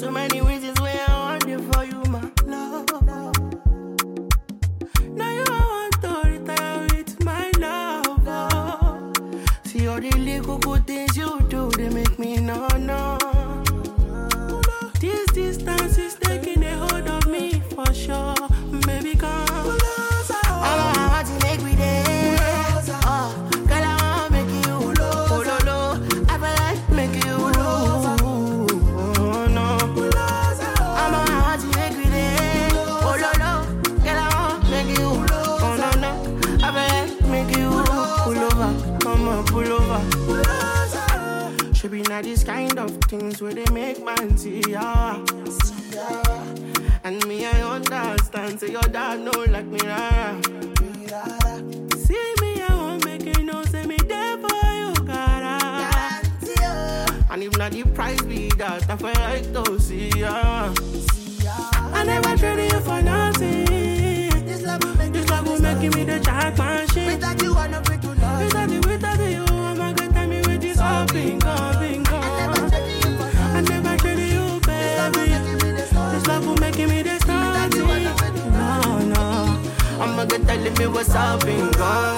So many reasons why I want it for you, my love. Now you want to retire with my love. See all the little good things you do, they make me no. This distance is taking a hold of me for sure. Baby, come. I want to make me there. Girl, I want to make you. I feel like make you. No. I want to make me there. Girl, I want to make you. No. I feel like make you. Pull over. Come on, pull over. Should be not this kind of things where they make man see ya. And me, I understand. Say your dad know like me, rara. See me, I won't make it no. Say me there for you, cara. And if not the price be that, I feel like to see ya. I never traded you for nothing. This love will make me the jack machine. Without you, I'm not free to love. Without you, I'm not gonna tell me with this all bingo. I never traded you, baby. This love will make me the star. No. I'm gonna tell me what's up, bingo.